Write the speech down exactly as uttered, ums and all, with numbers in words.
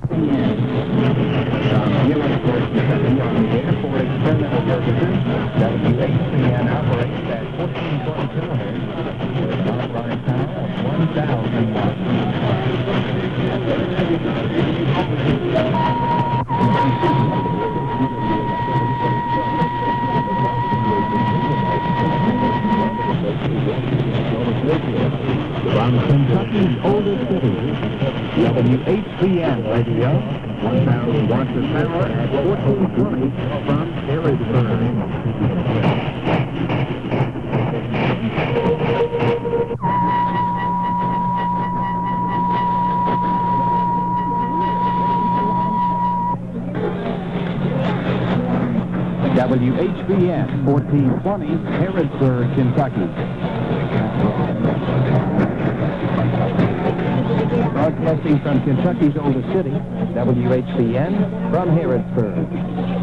Harrisburg, Kentucky, on the air for experimental purposes. W H C N operates at fourteen twenty kilohertz with an offline power of one thousand watts. From Kentucky's oldest city, W H C N Radio, one thousand watts of power at fourteen twenty from Harrisburg. W H B N fourteen twenty, Harrisburg, Kentucky. Broadcasting from Kentucky's oldest city, W H B N from Harrisburg.